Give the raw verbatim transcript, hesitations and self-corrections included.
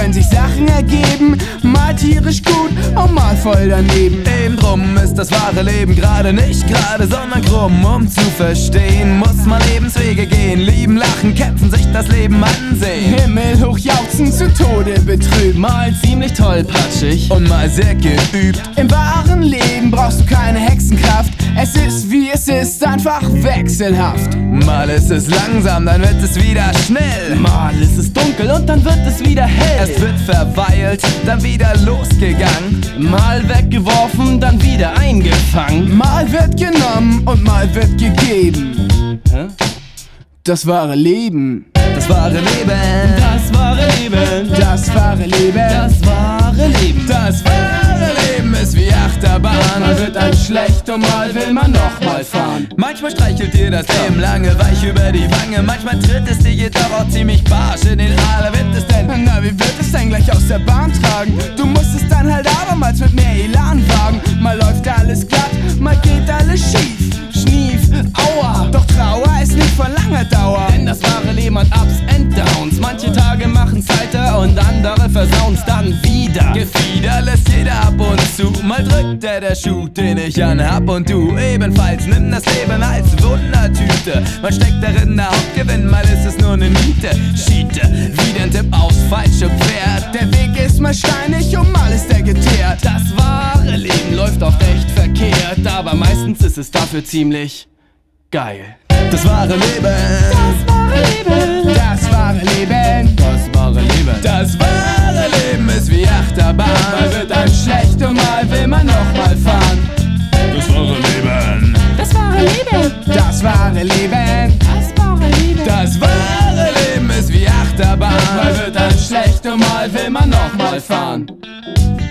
können sich Sachen ergeben, mal tierisch gut und mal voll daneben. Eben drum ist das wahre Leben gerade nicht gerade, sondern krumm. Um zu verstehen, muss man Lebenswege gehen, lieben, lachen, kämpfen, sich das Leben ansehen. Himmel hoch jauchzen, zu Tode betrübt, mal ziemlich tollpatschig und mal sehr geübt. Im wahren Leben brauchst du keine Hexenkraft, es ist wie es ist, einfach wechselhaft. Mal ist es langsam, dann wird es wieder schnell. Mal ist es dunkel und dann wird es wieder hell. Es wird verweilt, dann wieder losgegangen. Mal weggeworfen, dann wieder eingefangen. Mal wird genommen und mal wird gegeben. Hä? Das wahre Leben. Das wahre Leben. Das wahre Leben. Das wahre Leben. Das wahre Leben. Das wahre Leben ist wie Achterbahn. Mal wird einem schlecht und mal will man nochmal fahren. Manchmal streichelt dir das Leben lange weich über die Wange. Manchmal tritt es dir jedoch auch ziemlich barsch in den Aale. Wird es denn? Na, wie wird es denn gleich aus der Bahn tragen? Du musst es dann halt abermals mit mehr Elan wagen. Mal läuft alles glatt, mal geht alles schief. Schnief, aua, doch Trauer ist nicht von langer Dauer. Denn das wahre Leben hat Ups and Downs. Manche Tage machen's heiter und andere versauen's dann wieder. Gefieder lässt jeder ab und zu. Mal drückt er der Schuh, den ich anhab und du ebenfalls. Nimm das Leben als Wundertüte. Man steckt darin der Hauptgewinn, mal ist es nur eine Miete. Schiete, wieder ein Tipp aufs falsche Pferd. Der Weg ist mal steinig und mal ist er geteert. Das wahre Leben läuft oft echt verkehrt, aber meistens ist es dafür ziemlich geil. Das wahre Leben. Das wahre Leben. Das wahre Leben. Das wahre Leben. Das wahre Leben ist wie Achterbahn. Mal wird einem schlecht und mal will man nochmal fahren. Das wahre Leben. Das wahre Leben. Das wahre Leben. Das wahre Leben. Das wahre Leben ist wie Achterbahn. Mal wird einem schlecht und mal will man nochmal fahren.